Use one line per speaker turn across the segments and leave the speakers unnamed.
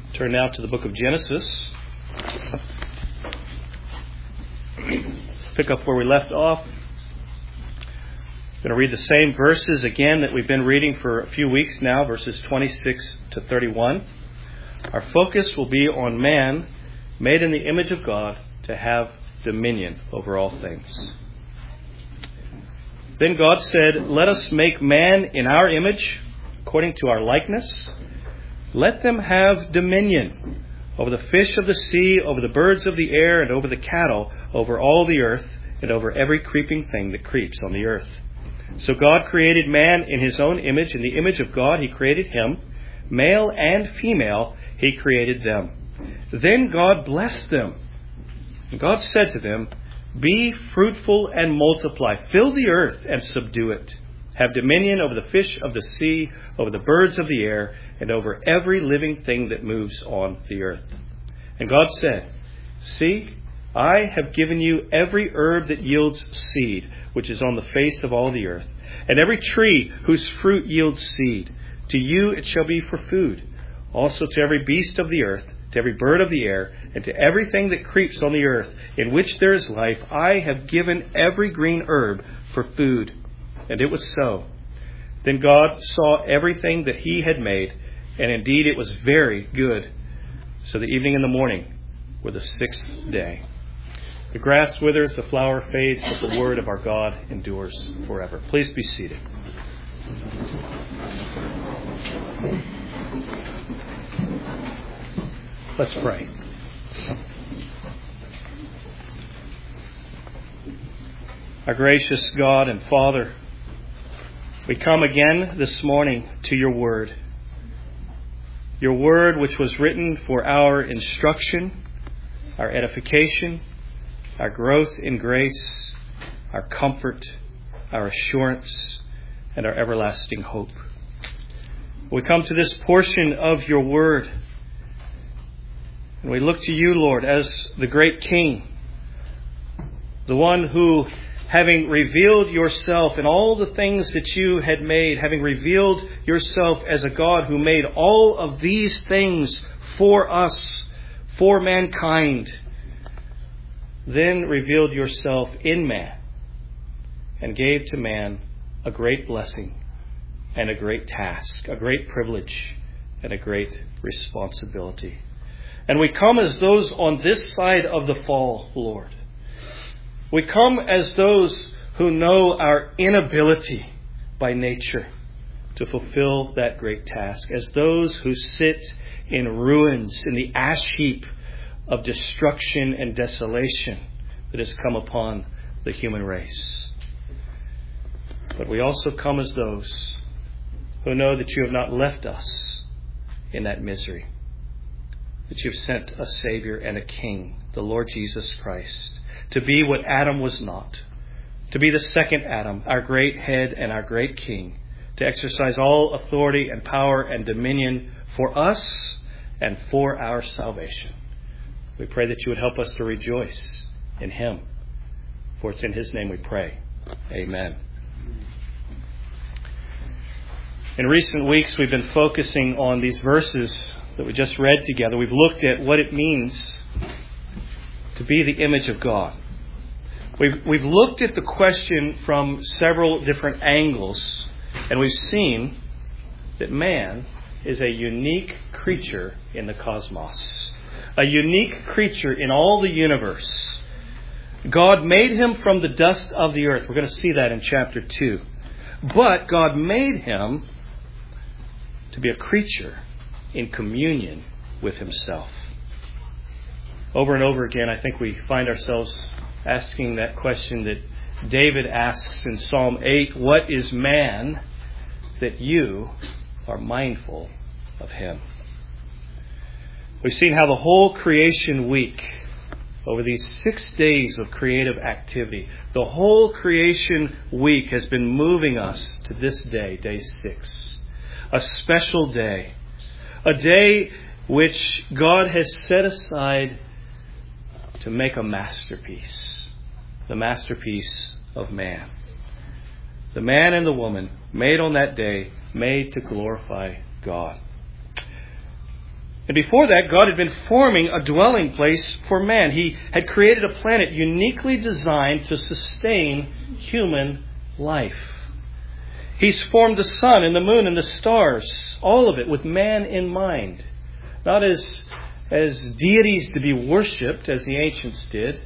Turn now to the book of Genesis. Pick up where we left off. I'm going to read the same verses again that we've been reading for a few weeks now, verses 26 to 31. Our focus will be on man, made in the image of God, to have dominion over all things. Then God said, "Let us make man in our image, according to our likeness. Let them have dominion over the fish of the sea, over the birds of the air, and over the cattle, over all the earth, and over every creeping thing that creeps on the earth." So God created man in his own image. In the image of God he created him. Male and female he created them. Then God blessed them. And God said to them, "Be fruitful and multiply. Fill the earth and subdue it. Have dominion over the fish of the sea, over the birds of the air, and over every living thing that moves on the earth." And God said, "See, I have given you every herb that yields seed, which is on the face of all the earth, and every tree whose fruit yields seed. To you it shall be for food. Also to every beast of the earth, to every bird of the air, and to everything that creeps on the earth, in which there is life, I have given every green herb for food." And it was so. Then God saw everything that he had made, and indeed it was very good. So the evening and the morning were the sixth day. The grass withers, the flower fades, but the word of our God endures forever. Please be seated. Let's pray. Our gracious God and Father, we come again this morning to your word which was written for our instruction, our edification, our growth in grace, our comfort, our assurance, and our everlasting hope. We come to this portion of your word, and we look to you, Lord, as the great King, the one who, having revealed yourself in all the things that you had made, having revealed yourself as a God who made all of these things for us, for mankind, then revealed yourself in man and gave to man a great blessing and a great task, a great privilege and a great responsibility. And we come as those on this side of the fall, Lord. We come as those who know our inability by nature to fulfill that great task, as those who sit in ruins, in the ash heap of destruction and desolation that has come upon the human race. But we also come as those who know that you have not left us in that misery, that you have sent a Savior and a King, the Lord Jesus Christ, to be what Adam was not, to be the second Adam, our great head and our great King, to exercise all authority and power and dominion for us and for our salvation. We pray that you would help us to rejoice in him, for it's in his name we pray. Amen. In recent weeks, we've been focusing on these verses that we just read together. We've looked at what it means to be the image of God. We've looked at the question from several different angles, and we've seen that man is a unique creature in the cosmos, a unique creature in all the universe. God made him from the dust of the earth. We're going to see that in chapter 2. But God made him to be a creature in communion with himself. Over and over again, I think we find ourselves asking that question that David asks in Psalm 8, "What is man that you are mindful of him?" We've seen how the whole creation week, over these 6 days of creative activity, the whole creation week has been moving us to this day, day 6. A special day. A day which God has set aside to make a masterpiece. The masterpiece of man. The man and the woman made on that day, made to glorify God. And before that, God had been forming a dwelling place for man. He had created a planet uniquely designed to sustain human life. He's formed the sun and the moon and the stars, all of it with man in mind. Not as deities to be worshipped, as the ancients did,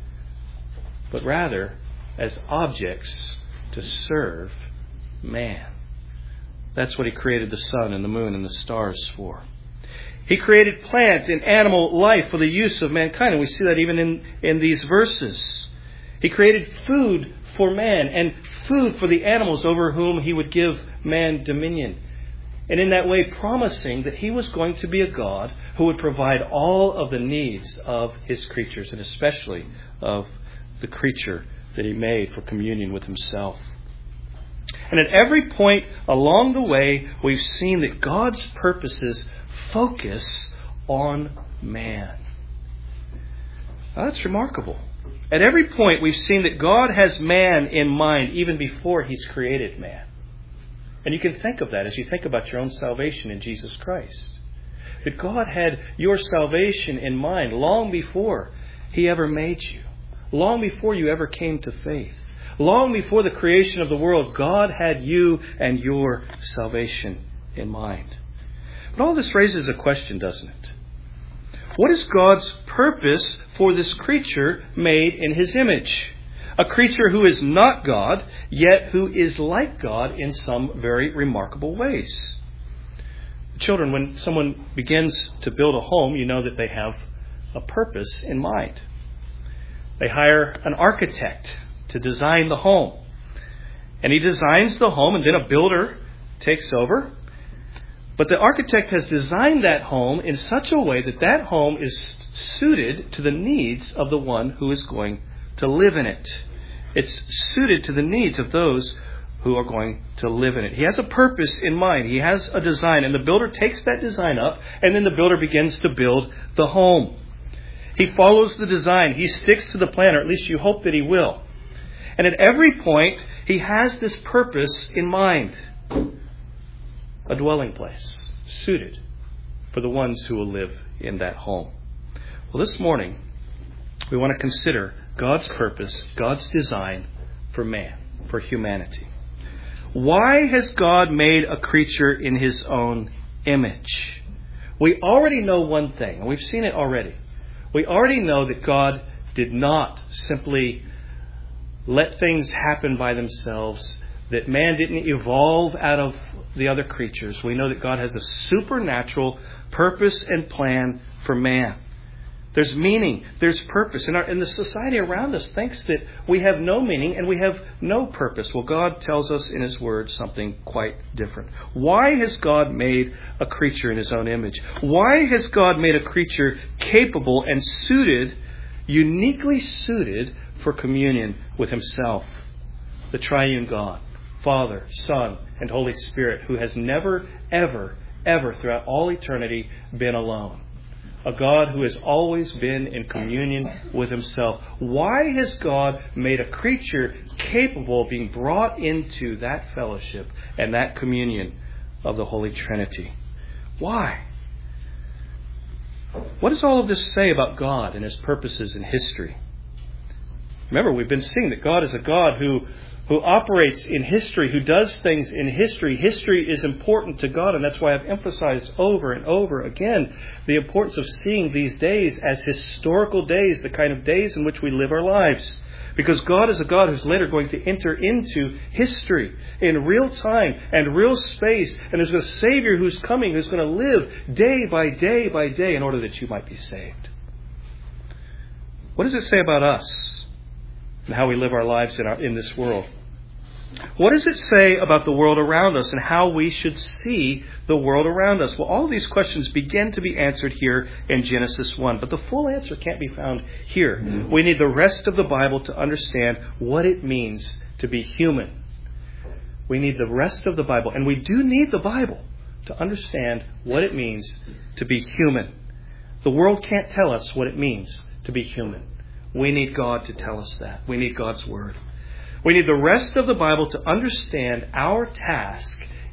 but rather as objects to serve man. That's what He created the sun and the moon and the stars for. He created plant and animal life for the use of mankind, and we see that even in these verses. He created food for man and food for the animals over whom He would give man dominion. And in that way promising that He was going to be a God who would provide all of the needs of His creatures, and especially of the creature that He made for communion with Himself. And at every point along the way, we've seen that God's purposes focus on man. Now, that's remarkable. At every point, we've seen that God has man in mind even before He's created man. And you can think of that as you think about your own salvation in Jesus Christ. That God had your salvation in mind long before He ever made you. Long before you ever came to faith. Long before the creation of the world, God had you and your salvation in mind. But all this raises a question, doesn't it? What is God's purpose for this creature made in His image? A creature who is not God, yet who is like God in some very remarkable ways. Children, when someone begins to build a home, you know that they have a purpose in mind. They hire an architect to design the home. And he designs the home, and then a builder takes over. But the architect has designed that home in such a way that that home is suited to the needs of the one who is going to live in it. It's suited to the needs of those who are going to live in it. He has a purpose in mind. He has a design, and the builder takes that design up, and then the builder begins to build the home. He follows the design. He sticks to the plan, or at least you hope that he will. And at every point, he has this purpose in mind. A dwelling place suited for the ones who will live in that home. Well, this morning, we want to consider God's purpose, God's design for man, for humanity. Why has God made a creature in His own image? We already know one thing, and we've seen it already. We already know that God did not simply let things happen by themselves, that man didn't evolve out of the other creatures. We know that God has a supernatural purpose and plan for man. There's meaning, there's purpose. And the society around us thinks that we have no meaning and we have no purpose. Well, God tells us in His Word something quite different. Why has God made a creature in His own image? Why has God made a creature capable and suited, uniquely suited for communion with Himself? The triune God, Father, Son, and Holy Spirit, who has never, ever, ever throughout all eternity been alone. A God who has always been in communion with Himself. Why has God made a creature capable of being brought into that fellowship and that communion of the Holy Trinity? Why? What does all of this say about God and His purposes in history? Remember, we've been seeing that God is a God who operates in history, who does things in history. History is important to God, and that's why I've emphasized over and over again the importance of seeing these days as historical days, the kind of days in which we live our lives. Because God is a God who's later going to enter into history in real time and real space, and there's a Savior who's coming, who's going to live day by day by day in order that you might be saved. What does it say about us and how we live our lives in this world? What does it say about the world around us and how we should see the world around us? Well, all of these questions begin to be answered here in Genesis 1, but the full answer can't be found here. We need the rest of the Bible to understand what it means to be human. We need the rest of the Bible, and we do need the Bible to understand what it means to be human. The world can't tell us what it means to be human. We need God to tell us that. We need God's Word. We need the rest of the Bible to understand our task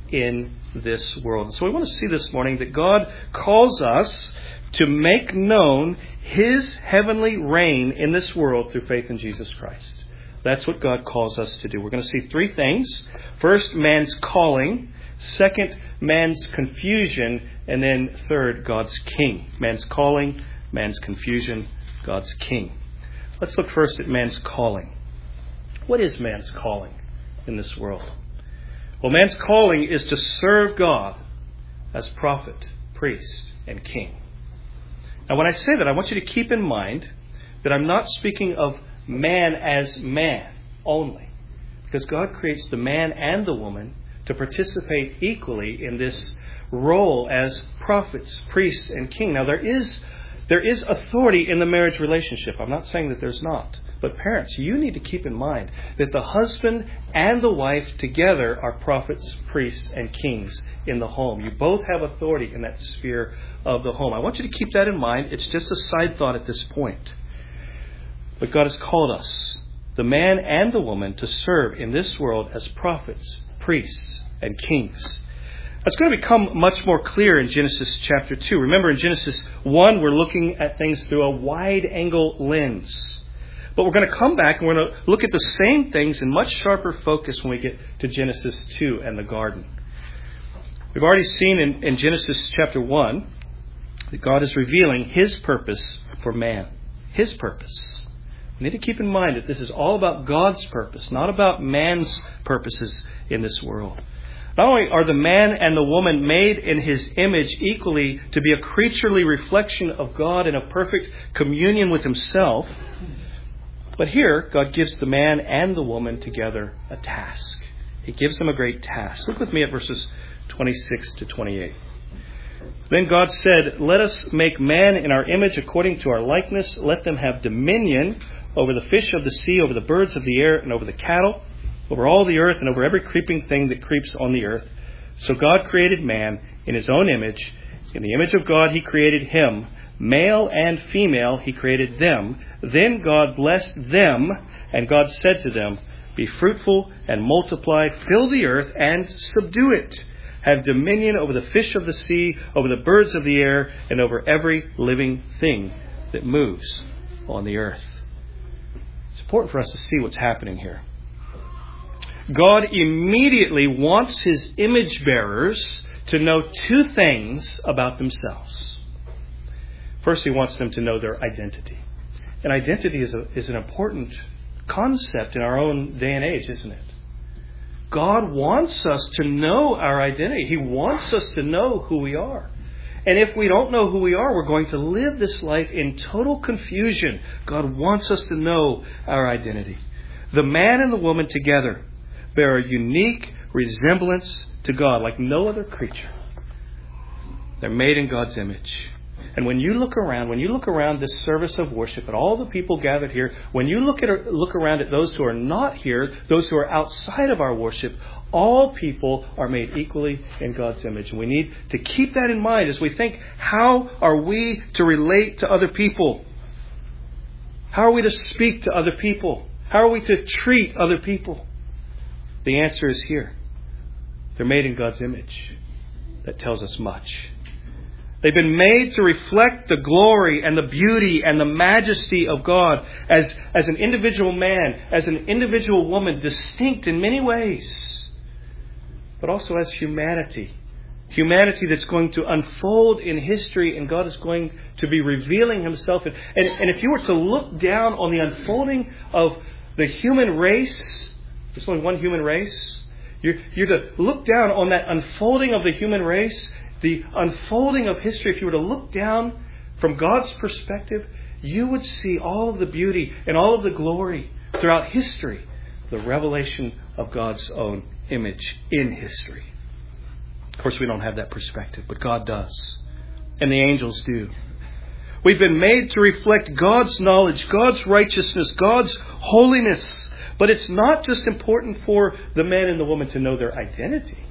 in this world. And so we want to see this morning that God calls us to make known His heavenly reign in this world through faith in Jesus Christ. That's what God calls us to do. We're going to see three things. First, man's calling. Second, man's confusion. And then third, God's king. Man's calling, man's confusion, God's king. Let's look first at man's calling. What is man's calling in this world? Well, man's calling is to serve God as prophet, priest, and king. Now, when I say that, I want you to keep in mind that I'm not speaking of man as man only, because God creates the man and the woman to participate equally in this role as prophets, priests, and king. Now, there is authority in the marriage relationship. I'm not saying that there's not. But parents, you need to keep in mind that the husband and the wife together are prophets, priests, and kings in the home. You both have authority in that sphere of the home. I want you to keep that in mind. It's just a side thought at this point. But God has called us, the man and the woman, to serve in this world as prophets, priests, and kings. It's going to become much more clear in Genesis chapter 2. Remember, in Genesis 1, we're looking at things through a wide-angle lens. But we're going to come back and we're going to look at the same things in much sharper focus when we get to Genesis 2 and the garden. We've already seen in Genesis chapter 1 that God is revealing His purpose for man. His purpose. We need to keep in mind that this is all about God's purpose, not about man's purposes in this world. Not only are the man and the woman made in His image equally to be a creaturely reflection of God in a perfect communion with Himself, but here, God gives the man and the woman together a task. He gives them a great task. Look with me at verses 26 to 28. Then God said, "Let us make man in our image according to our likeness. Let them have dominion over the fish of the sea, over the birds of the air, and over the cattle, over all the earth, and over every creeping thing that creeps on the earth." So God created man in His own image. In the image of God He created him. Male and female He created them. Then God blessed them, and God said to them, "Be fruitful and multiply, fill the earth and subdue it. Have dominion over the fish of the sea, over the birds of the air, and over every living thing that moves on the earth." It's important for us to see what's happening here. God immediately wants His image bearers to know two things about themselves. First, He wants them to know their identity. And identity is an important concept in our own day and age, isn't it? God wants us to know our identity. He wants us to know who we are. And if we don't know who we are, we're going to live this life in total confusion. God wants us to know our identity. The man and the woman together bear a unique resemblance to God like no other creature. They're made in God's image. And when you look around this service of worship at all the people gathered here, when you look around at those who are not here, those who are outside of our worship, all people are made equally in God's image. And we need to keep that in mind as we think, how are we to relate to other people? How are we to speak to other people? How are we to treat other people? The answer is here. They're made in God's image. That tells us much. They've been made to reflect the glory and the beauty and the majesty of God as an individual man, as an individual woman, distinct in many ways, but also as humanity. Humanity that's going to unfold in history, and God is going to be revealing Himself. And if you were to look down on the unfolding of the human race, there's only one human race, you're to look down on that unfolding of the human race, the unfolding of history. If you were to look down from God's perspective, you would see all of the beauty and all of the glory throughout history, the revelation of God's own image in history. Of course, we don't have that perspective, but God does. And the angels do. We've been made to reflect God's knowledge, God's righteousness, God's holiness. But it's not just important for the man and the woman to know their identity.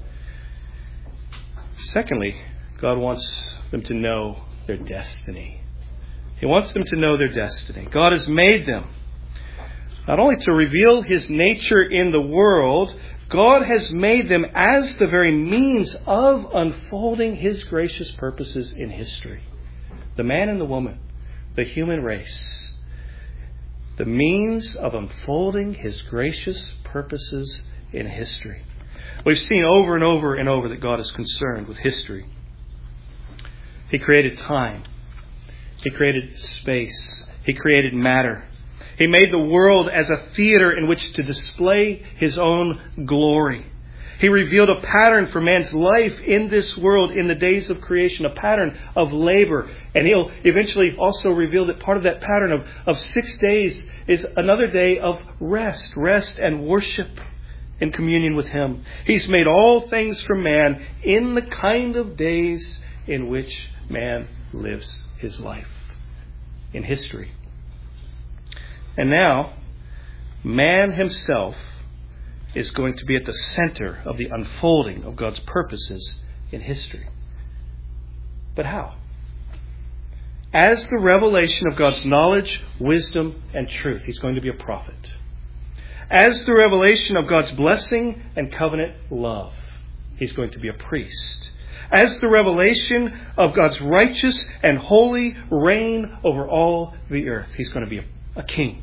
Secondly, God wants them to know their destiny. He wants them to know their destiny. God has made them not only to reveal His nature in the world, God has made them as the very means of unfolding His gracious purposes in history. The man and the woman, the human race, the means of unfolding His gracious purposes in history. We've seen over and over and over that God is concerned with history. He created time. He created space. He created matter. He made the world as a theater in which to display His own glory. He revealed a pattern for man's life in this world in the days of creation, a pattern of labor. And He'll eventually also reveal that part of that pattern of 6 days is another day of rest and worship in communion with Him. He's made all things for man in the kind of days in which man lives his life in history. And now, man himself is going to be at the center of the unfolding of God's purposes in history. But how? As the revelation of God's knowledge, wisdom, and truth. He's going to be a prophet. As the revelation of God's blessing and covenant love. He's going to be a priest. As the revelation of God's righteous and holy reign over all the earth. He's going to be a king.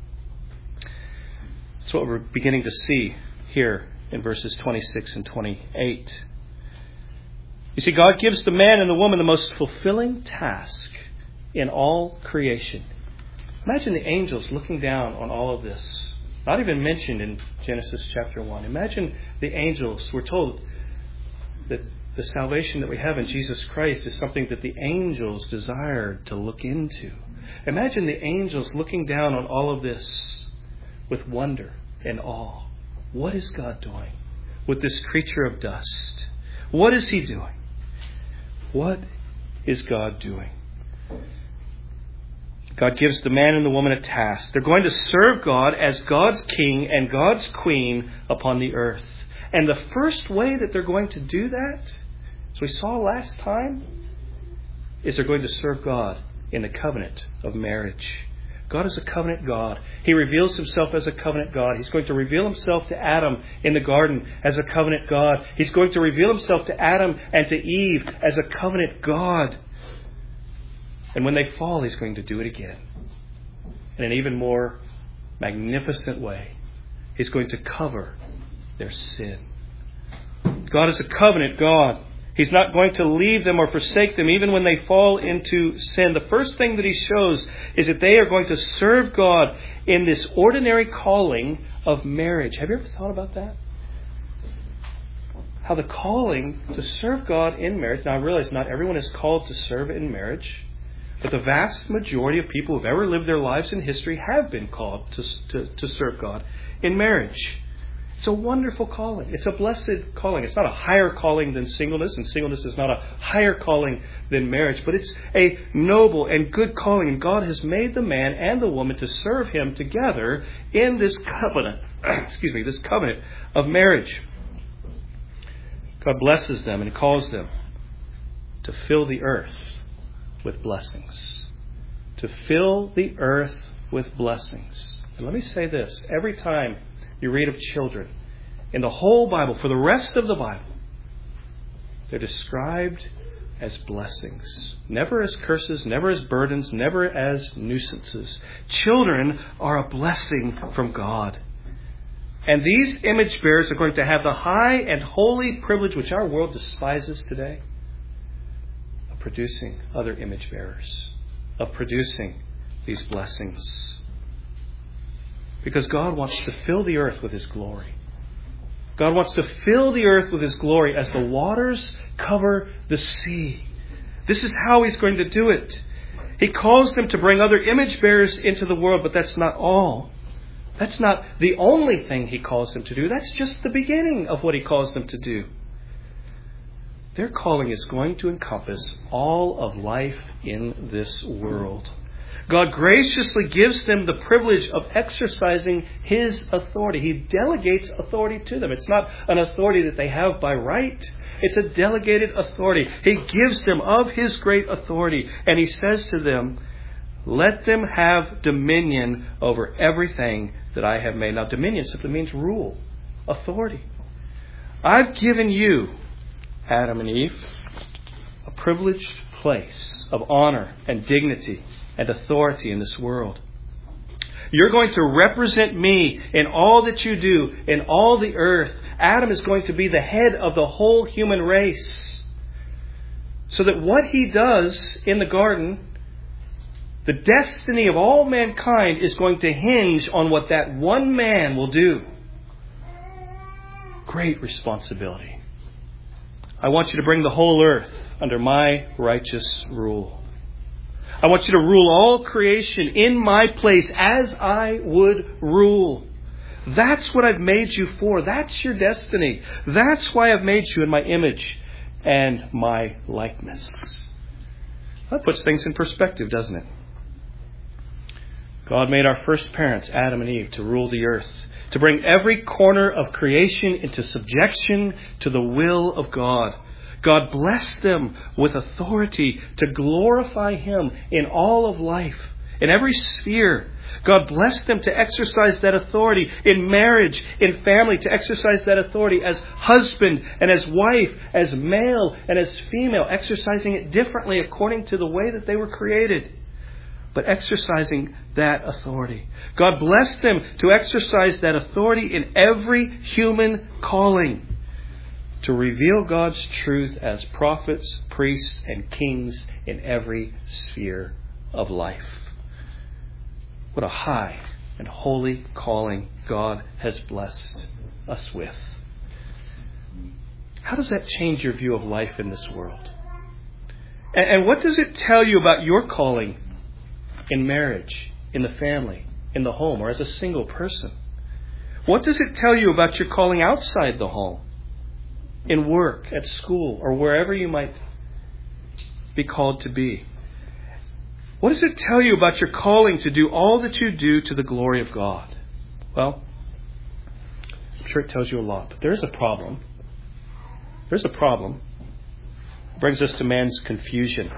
That's what we're beginning to see here in verses 26 and 28. You see, God gives the man and the woman the most fulfilling task in all creation. Imagine the angels looking down on all of this. Not even mentioned in Genesis chapter 1. Imagine the angels. We're told that the salvation that we have in Jesus Christ is something that the angels desired to look into. Imagine the angels looking down on all of this with wonder and awe. What is God doing with this creature of dust? What is He doing? What is God doing? God gives the man and the woman a task. They're going to serve God as God's king and God's queen upon the earth. And the first way that they're going to do that, as we saw last time, is they're going to serve God in the covenant of marriage. God is a covenant God. He reveals Himself as a covenant God. He's going to reveal Himself to Adam in the garden as a covenant God. He's going to reveal Himself to Adam and to Eve as a covenant God. And when they fall, He's going to do it again. In an even more magnificent way. He's going to cover their sin. God is a covenant God. He's not going to leave them or forsake them even when they fall into sin. The first thing that He shows is that they are going to serve God in this ordinary calling of marriage. Have you ever thought about that? How the calling to serve God in marriage. Now I realize not everyone is called to serve in marriage. But the vast majority of people who have ever lived their lives in history have been called to serve God in marriage. It's a wonderful calling. It's a blessed calling. It's not a higher calling than singleness, and singleness is not a higher calling than marriage. But it's a noble and good calling. And God has made the man and the woman to serve Him together in this covenant. This covenant of marriage. God blesses them and calls them to fill the earth with blessings. To fill the earth with blessings. And let me say this. Every time you read of children in the whole Bible, for the rest of the Bible, they're described as blessings. Never as curses, never as burdens, never as nuisances. Children are a blessing from God. And these image bearers are going to have the high and holy privilege which our world despises today of producing other image bearers, of producing these blessings. Because God wants to fill the earth with His glory. God wants to fill the earth with His glory as the waters cover the sea. This is how He's going to do it. He calls them to bring other image bearers into the world, but that's not all. That's not the only thing He calls them to do. That's just the beginning of what He calls them to do. Their calling is going to encompass all of life in this world. God graciously gives them the privilege of exercising His authority. He delegates authority to them. It's not an authority that they have by right. It's a delegated authority. He gives them of His great authority. And He says to them, let them have dominion over everything that I have made. Now, dominion simply means rule, authority. I've given you, Adam and Eve, a privileged place of honor and dignity and authority in this world. You're going to represent me in all that you do, in all the earth. Adam is going to be the head of the whole human race. So that what he does in the garden, the destiny of all mankind is going to hinge on what that one man will do. Great responsibility. I want you to bring the whole earth under my righteous rule. I want you to rule all creation in my place as I would rule. That's what I've made you for. That's your destiny. That's why I've made you in my image and my likeness. That puts things in perspective, doesn't it? God made our first parents, Adam and Eve, to rule the earth, to bring every corner of creation into subjection to the will of God. God blessed them with authority to glorify Him in all of life, in every sphere. God blessed them to exercise that authority in marriage, in family, to exercise that authority as husband and as wife, as male and as female, exercising it differently according to the way that they were created, but exercising that authority. God blessed them to exercise that authority in every human calling, to reveal God's truth as prophets, priests, and kings in every sphere of life. What a high and holy calling God has blessed us with. How does that change your view of life in this world? And what does it tell you about your calling in marriage, in the family, in the home, or as a single person? What does it tell you about your calling outside the home? In work, at school, or wherever you might be called to be? What does it tell you about your calling to do all that you do to the glory of God? Well, I'm sure it tells you a lot, but there's a problem. There's a problem. It brings us to man's confusion.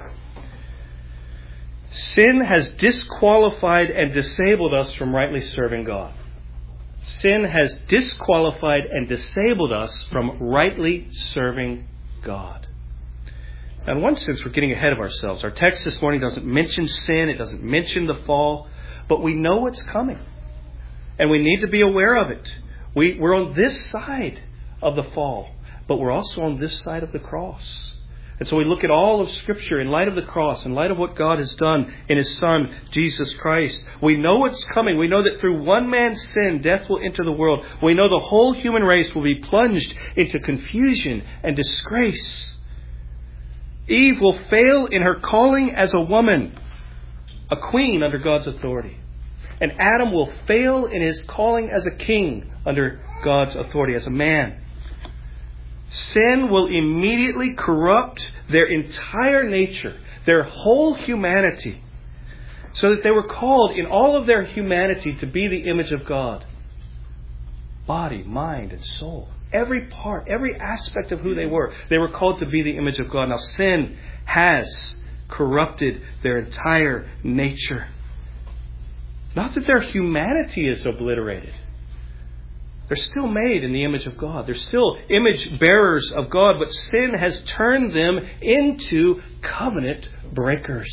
Sin has disqualified and disabled us from rightly serving God. Sin has disqualified and disabled us from rightly serving God. Now, in one sense, we're getting ahead of ourselves. Our text this morning doesn't mention sin. It doesn't mention the fall. But we know what's coming. And we need to be aware of it. We're on this side of the fall. But we're also on this side of the cross. And so we look at all of Scripture in light of the cross, in light of what God has done in His Son, Jesus Christ. We know what's coming. We know that through one man's sin, death will enter the world. We know the whole human race will be plunged into confusion and disgrace. Eve will fail in her calling as a woman, a queen under God's authority. And Adam will fail in his calling as a king under God's authority, as a man. Sin will immediately corrupt their entire nature, their whole humanity, so that they were called in all of their humanity to be the image of God. Body, mind, and soul. Every part, every aspect of who they were called to be the image of God. Now, sin has corrupted their entire nature. Not that their humanity is obliterated. They're still made in the image of God. They're still image bearers of God, but sin has turned them into covenant breakers.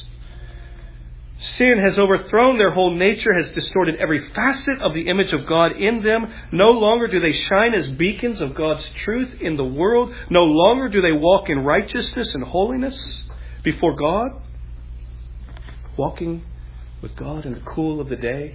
Sin has overthrown their whole nature, has distorted every facet of the image of God in them. No longer do they shine as beacons of God's truth in the world. No longer do they walk in righteousness and holiness before God, walking with God in the cool of the day.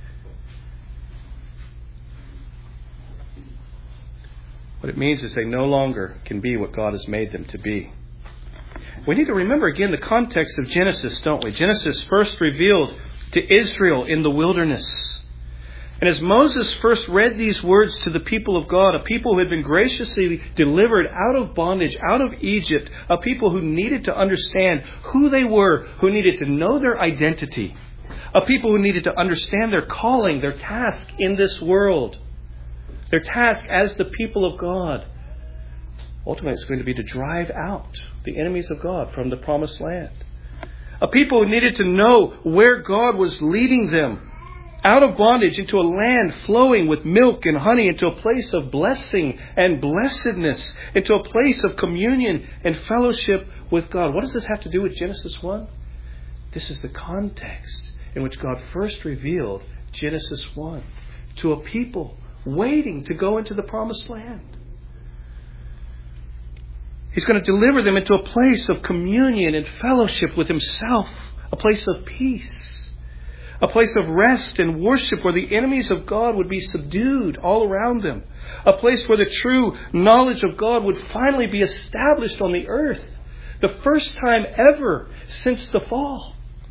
What it means is they no longer can be what God has made them to be. We need to remember again the context of Genesis, don't we? Genesis first revealed to Israel in the wilderness. And as Moses first read these words to the people of God, a people who had been graciously delivered out of bondage, out of Egypt, a people who needed to understand who they were, who needed to know their identity, a people who needed to understand their calling, their task in this world. Their task as the people of God, ultimately it's going to be to drive out the enemies of God from the promised land. A people who needed to know where God was leading them out of bondage into a land flowing with milk and honey, into a place of blessing and blessedness, into a place of communion and fellowship with God. What does this have to do with Genesis 1? This is the context in which God first revealed Genesis 1 to a people waiting to go into the promised land. He's going to deliver them into a place of communion and fellowship with Himself, a place of peace, a place of rest and worship where the enemies of God would be subdued all around them, a place where the true knowledge of God would finally be established on the earth, the first time ever since the fall.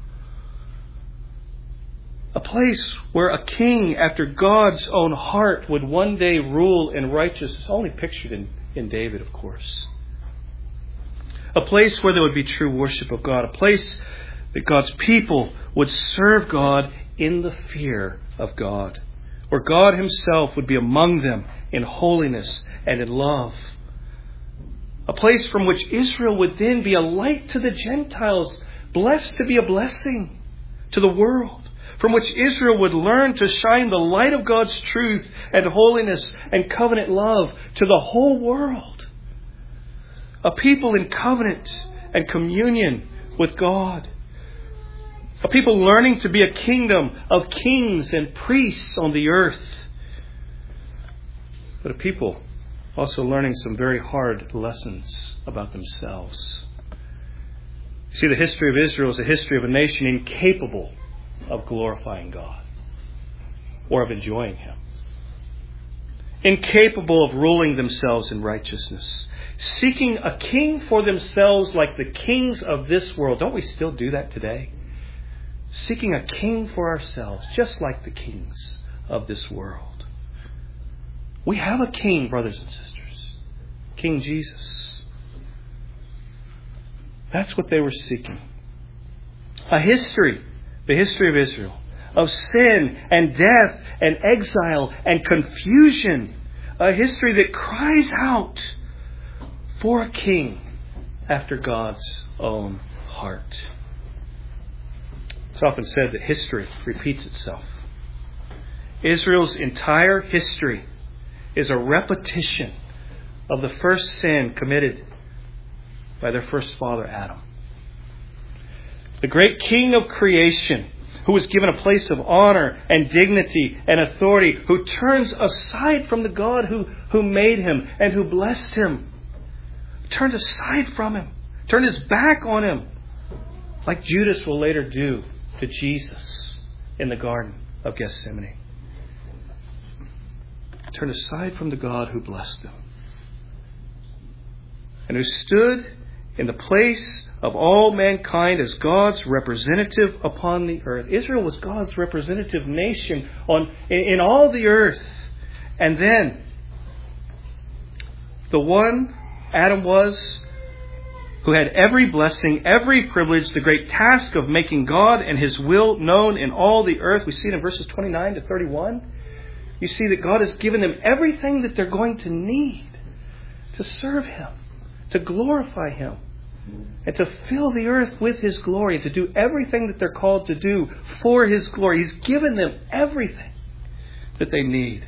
A place where a king after God's own heart would one day rule in righteousness, only pictured in David, of course. A place where there would be true worship of God. A place that God's people would serve God in the fear of God. Where God Himself would be among them in holiness and in love. A place from which Israel would then be a light to the Gentiles, blessed to be a blessing to the world. From which Israel would learn to shine the light of God's truth and holiness and covenant love to the whole world. A people in covenant and communion with God. A people learning to be a kingdom of kings and priests on the earth. But a people also learning some very hard lessons about themselves. You see, the history of Israel is a history of a nation incapable of glorifying God or of enjoying Him. Incapable of ruling themselves in righteousness. Seeking a king for themselves like the kings of this world. Don't we still do that today? Seeking a king for ourselves, just like the kings of this world. We have a king, brothers and sisters. King Jesus. That's what they were seeking. A history, the history of Israel, of sin and death and exile and confusion. A history that cries out for a king after God's own heart. It's often said that history repeats itself. Israel's entire history is a repetition of the first sin committed by their first father, Adam. The great king of creation, who was given a place of honor and dignity and authority, who turns aside from the God who made him and who blessed him, turned aside from him, turned his back on him, like Judas will later do to Jesus in the Garden of Gethsemane. Turned aside from the God who blessed them, and who stood in the place of all mankind as God's representative upon the earth. Israel was God's representative nation in all the earth. And then the one Adam was, who had every blessing, every privilege, the great task of making God and His will known in all the earth. We see it in verses 29 to 31. You see that God has given them everything that they're going to need to serve Him, to glorify Him, and to fill the earth with His glory, and to do everything that they're called to do for His glory. He's given them everything that they need.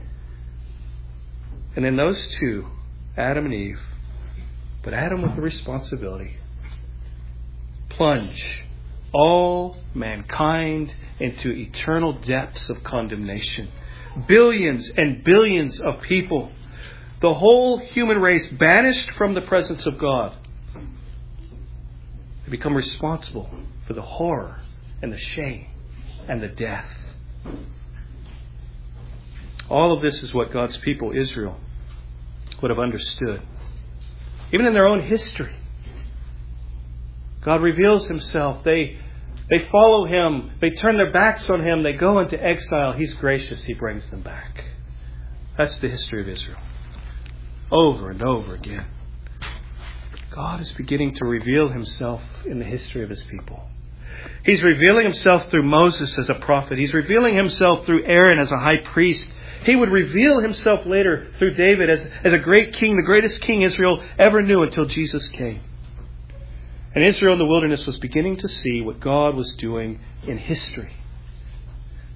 And then those two, Adam and Eve, but Adam with the responsibility, plunge all mankind into eternal depths of condemnation. Billions and billions of people, the whole human race banished from the presence of God. They become responsible for the horror and the shame and the death. All of this is what God's people, Israel, would have understood. Even in their own history, God reveals Himself. They follow Him. They turn their backs on Him. They go into exile. He's gracious. He brings them back. That's the history of Israel. Over and over again. God is beginning to reveal Himself in the history of His people. He's revealing Himself through Moses as a prophet. He's revealing Himself through Aaron as a high priest. He would reveal Himself later through David as a great king, the greatest king Israel ever knew until Jesus came. And Israel in the wilderness was beginning to see what God was doing in history.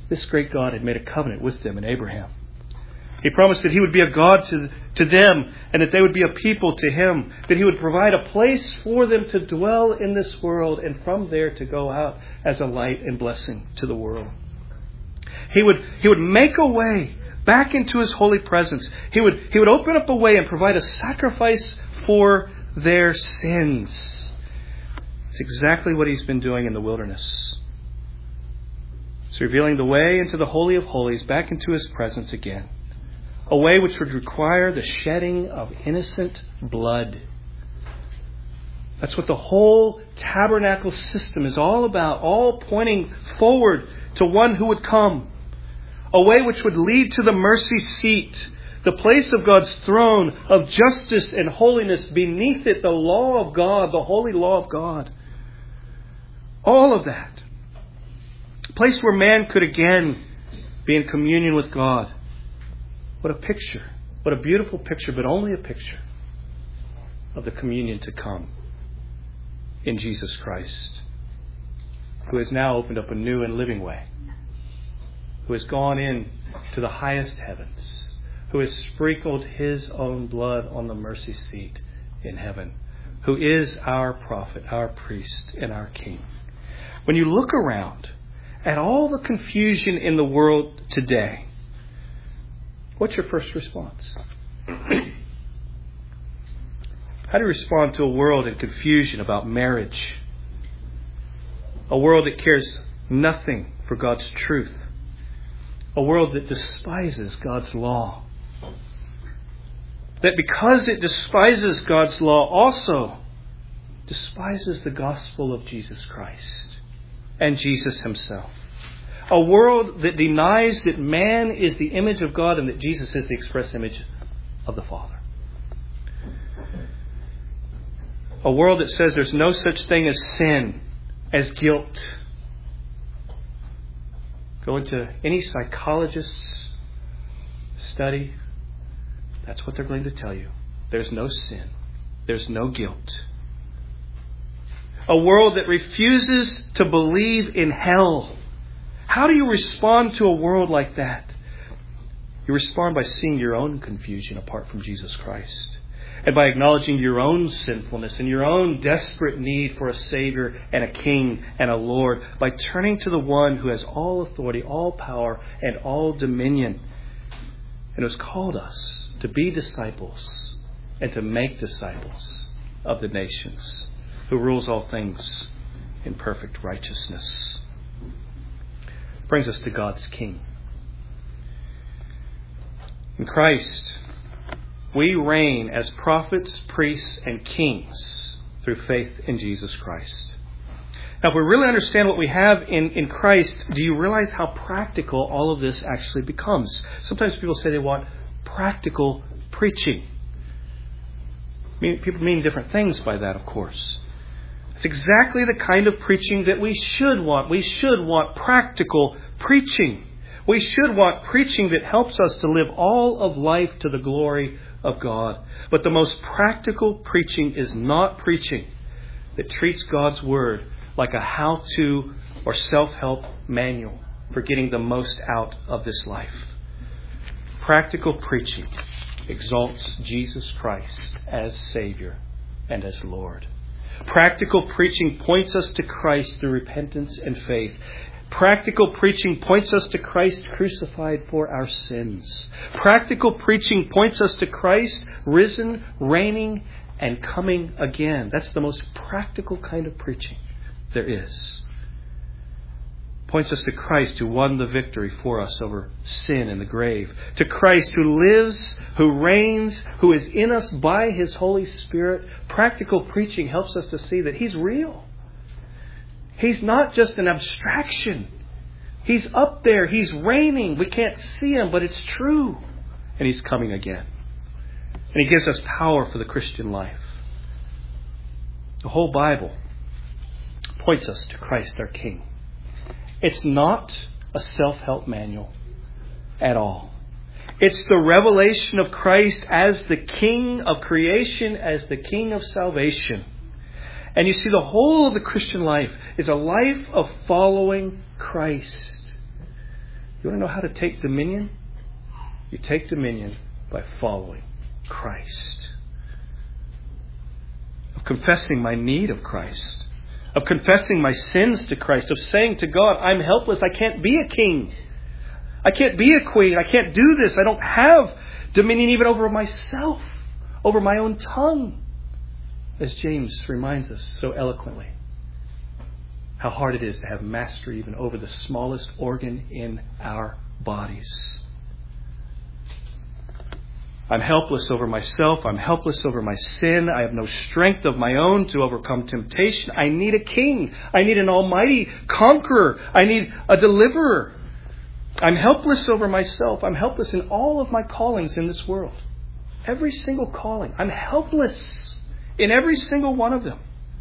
this great God had made a covenant with them in Abraham. He promised that He would be a God to them and that they would be a people to Him, that He would provide a place for them to dwell in this world and from there to go out as a light and blessing to the world. He would make a way back into His holy presence. He would open up a way and provide a sacrifice for their sins. It's exactly what He's been doing in the wilderness. He's revealing the way into the Holy of Holies, back into His presence again. A way which would require the shedding of innocent blood. That's what the whole tabernacle system is all about, all pointing forward to one who would come. A way which would lead to the mercy seat, the place of God's throne of justice and holiness, beneath it the law of God, the holy law of God. All of that. A place where man could again be in communion with God. What a picture. What a beautiful picture, but only a picture of the communion to come in Jesus Christ, who has now opened up a new and living way, who has gone in to the highest heavens, who has sprinkled His own blood on the mercy seat in heaven, who is our prophet, our priest, and our king. When you look around at all the confusion in the world today, what's your first response? How do you respond to a world in confusion about marriage? A world that cares nothing for God's truth. A world that despises God's law. That because it despises God's law, also despises the gospel of Jesus Christ and Jesus Himself. A world that denies that man is the image of God and that Jesus is the express image of the Father. A world that says there's no such thing as sin, as guilt. Go into any psychologist's study, that's what they're going to tell you. There's no sin. There's no guilt. A world that refuses to believe in hell. How do you respond to a world like that? You respond by seeing your own confusion apart from Jesus Christ. And by acknowledging your own sinfulness and your own desperate need for a Savior and a King and a Lord. By turning to the one who has all authority, all power, and all dominion. And has called us to be disciples and to make disciples of the nations. Who rules all things in perfect righteousness. Brings us to God's King. In Christ, we reign as prophets, priests, and kings through faith in Jesus Christ. Now, if we really understand what we have in Christ, do you realize how practical all of this actually becomes? Sometimes people say they want practical preaching. People mean different things by that, of course. It's exactly the kind of preaching that we should want. We should want practical preaching. We should want preaching that helps us to live all of life to the glory of God. But the most practical preaching is not preaching that treats God's Word like a how-to or self-help manual for getting the most out of this life. Practical preaching exalts Jesus Christ as Savior and as Lord. Practical preaching points us to Christ through repentance and faith. Practical preaching points us to Christ crucified for our sins. Practical preaching points us to Christ risen, reigning, and coming again. That's the most practical kind of preaching there is. Points us to Christ who won the victory for us over sin and the grave. To Christ who lives, who reigns, who is in us by His Holy Spirit. Practical preaching helps us to see that He's real. He's not just an abstraction. He's up there. He's reigning. We can't see Him, but it's true. And He's coming again. And He gives us power for the Christian life. The whole Bible points us to Christ our King. It's not a self-help manual at all. It's the revelation of Christ as the King of creation, as the King of salvation. And you see, the whole of the Christian life is a life of following Christ. You want to know how to take dominion? You take dominion by following Christ. Of confessing my need of Christ. Of confessing my sins to Christ. Of saying to God, I'm helpless. I can't be a king. I can't be a queen. I can't do this. I don't have dominion even over myself. Over my own tongue. As James reminds us so eloquently. How hard it is to have mastery even over the smallest organ in our bodies. I'm helpless over myself. I'm helpless over my sin. I have no strength of my own to overcome temptation. I need a king. I need an almighty conqueror. I need a deliverer. I'm helpless over myself. I'm helpless in all of my callings in this world. Every single calling. I'm helpless in every single one of them.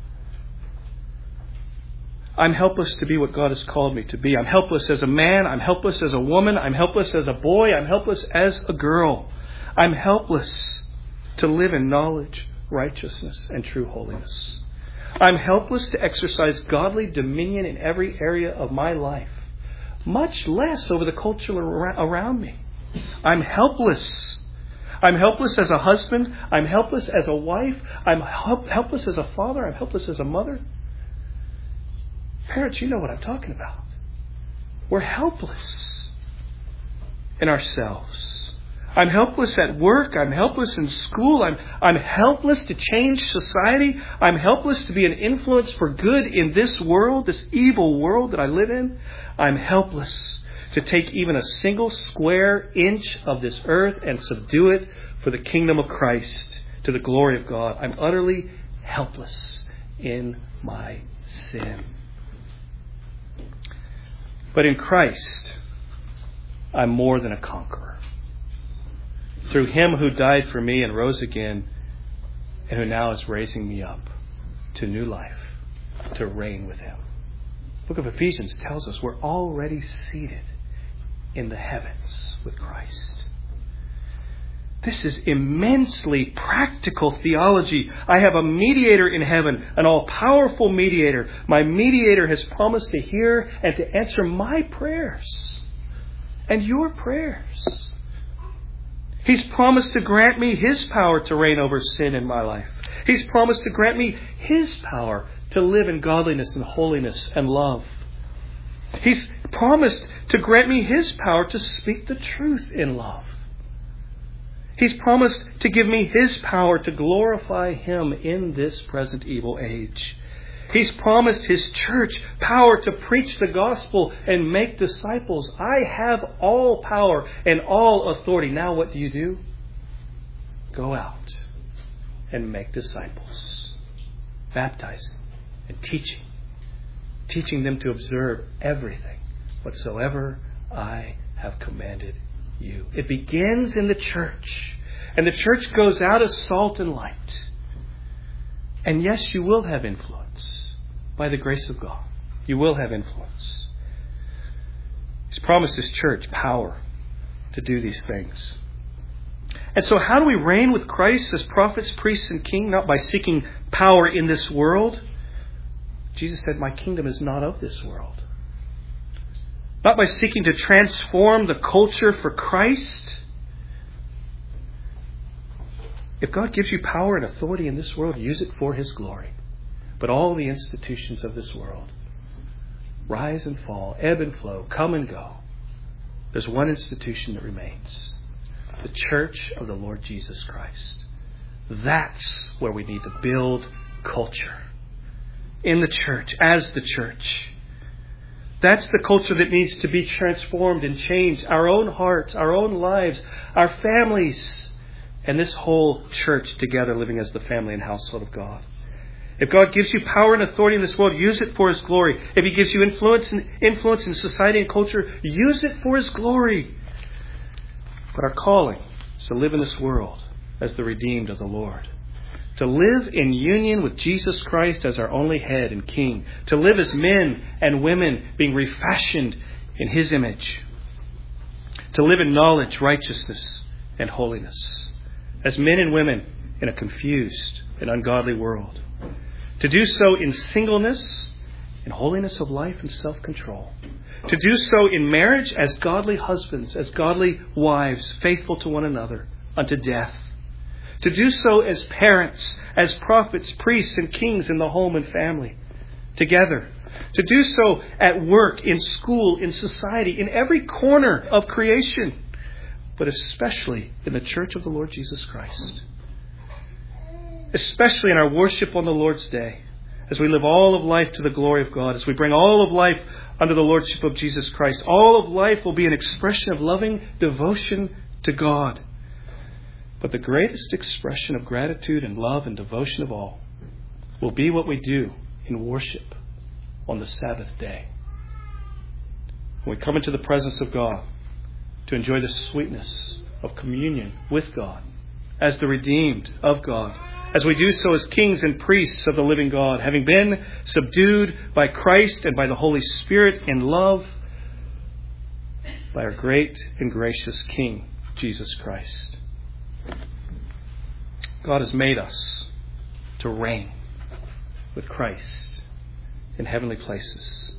I'm helpless to be what God has called me to be. I'm helpless as a man. I'm helpless as a woman. I'm helpless as a boy. I'm helpless as a girl. I'm helpless to live in knowledge, righteousness, and true holiness. I'm helpless to exercise godly dominion in every area of my life, much less over the culture around me. I'm helpless. I'm helpless as a husband. I'm helpless as a wife. I'm helpless as a father. I'm helpless as a mother. Parents, you know what I'm talking about. We're helpless in ourselves. I'm helpless at work. I'm helpless in school. I'm helpless to change society. I'm helpless to be an influence for good in this world, this evil world that I live in. I'm helpless to take even a single square inch of this earth and subdue it for the kingdom of Christ, to the glory of God. I'm utterly helpless in my sin. But in Christ, I'm more than a conqueror. Through Him who died for me and rose again, and who now is raising me up to new life, to reign with Him. The book of Ephesians tells us we're already seated in the heavens with Christ. This is immensely practical theology. I have a mediator in heaven, an all-powerful mediator. My mediator has promised to hear and to answer my prayers and your prayers. He's promised to grant me His power to reign over sin in my life. He's promised to grant me His power to live in godliness and holiness and love. He's promised to grant me His power to speak the truth in love. He's promised to give me His power to glorify Him in this present evil age. He's promised His church power to preach the gospel and make disciples. I have all power and all authority. Now what do? Go out and make disciples. Baptizing and teaching. Teaching them to observe everything whatsoever I have commanded you. It begins in the church. And the church goes out as salt and light. And yes, you will have influence. By the grace of God, you will have influence. He's promised His church power to do these things. And so how do we reign with Christ as prophets, priests, and king? Not by seeking power in this world. Jesus said, my kingdom is not of this world. Not by seeking to transform the culture for Christ. If God gives you power and authority in this world, use it for His glory. But all the institutions of this world rise and fall, ebb and flow, come and go. There's one institution that remains. The church of the Lord Jesus Christ. That's where we need to build culture. In the church, as the church. That's the culture that needs to be transformed and changed. Our own hearts, our own lives, our families, and this whole church together living as the family and household of God. If God gives you power and authority in this world, use it for His glory. If He gives you influence in society and culture, use it for His glory. But our calling is to live in this world as the redeemed of the Lord. To live in union with Jesus Christ as our only head and king. To live as men and women being refashioned in His image. To live in knowledge, righteousness, and holiness. As men and women in a confused and ungodly world. To do so in singleness, in holiness of life and self-control. To do so in marriage as godly husbands, as godly wives, faithful to one another unto death. To do so as parents, as prophets, priests, and kings in the home and family, together. To do so at work, in school, in society, in every corner of creation, but especially in the church of the Lord Jesus Christ. Especially in our worship on the Lord's Day, as we live all of life to the glory of God, as we bring all of life under the Lordship of Jesus Christ. All of life will be an expression of loving devotion to God. But the greatest expression of gratitude and love and devotion of all will be what we do in worship on the Sabbath day. When we come into the presence of God to enjoy the sweetness of communion with God as the redeemed of God, as we do so as kings and priests of the living God, having been subdued by Christ and by the Holy Spirit in love, by our great and gracious King, Jesus Christ. God has made us to reign with Christ in heavenly places.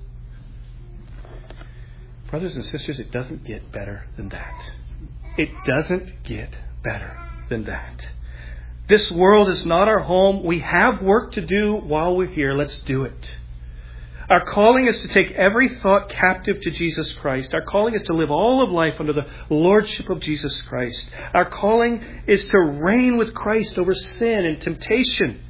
Brothers and sisters, it doesn't get better than that. It doesn't get better than that. This world is not our home. We have work to do while we're here. Let's do it. Our calling is to take every thought captive to Jesus Christ. Our calling is to live all of life under the lordship of Jesus Christ. Our calling is to reign with Christ over sin and temptation.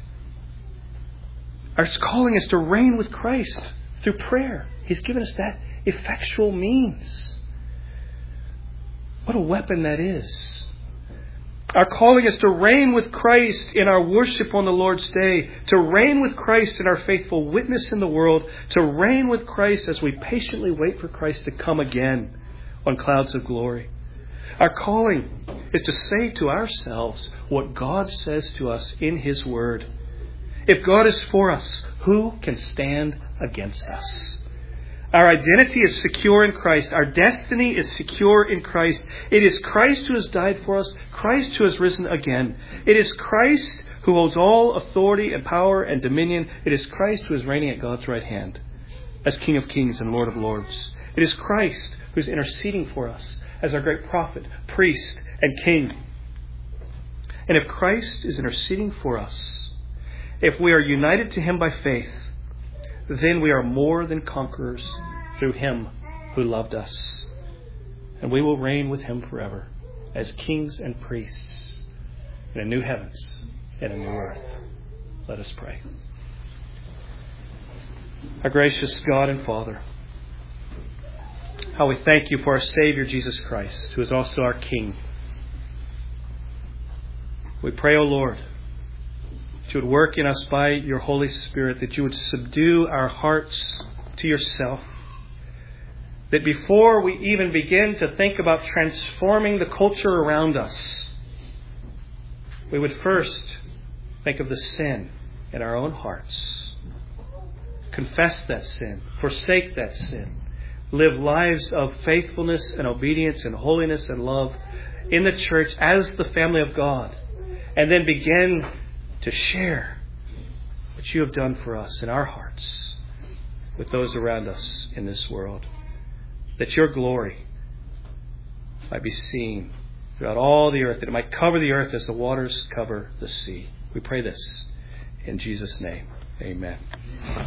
Our calling is to reign with Christ through prayer. He's given us that effectual means. What a weapon that is. Our calling is to reign with Christ in our worship on the Lord's Day, to reign with Christ in our faithful witness in the world, to reign with Christ as we patiently wait for Christ to come again on clouds of glory. Our calling is to say to ourselves what God says to us in His Word. If God is for us, who can stand against us? Our identity is secure in Christ. Our destiny is secure in Christ. It is Christ who has died for us, Christ who has risen again. It is Christ who holds all authority and power and dominion. It is Christ who is reigning at God's right hand as King of Kings and Lord of Lords. It is Christ who is interceding for us as our great prophet, priest, and king. And if Christ is interceding for us, if we are united to Him by faith, then we are more than conquerors through Him who loved us. And we will reign with Him forever as kings and priests in a new heavens and a new earth. Let us pray. Our gracious God and Father, how we thank You for our Savior Jesus Christ, who is also our King. We pray, O Lord, that You would work in us by Your Holy Spirit, that You would subdue our hearts to Yourself, that before we even begin to think about transforming the culture around us, we would first think of the sin in our own hearts, confess that sin, forsake that sin, live lives of faithfulness and obedience and holiness and love in the church as the family of God, and then begin to share what You have done for us in our hearts with those around us in this world. That Your glory might be seen throughout all the earth, that it might cover the earth as the waters cover the sea. We pray this in Jesus' name. Amen.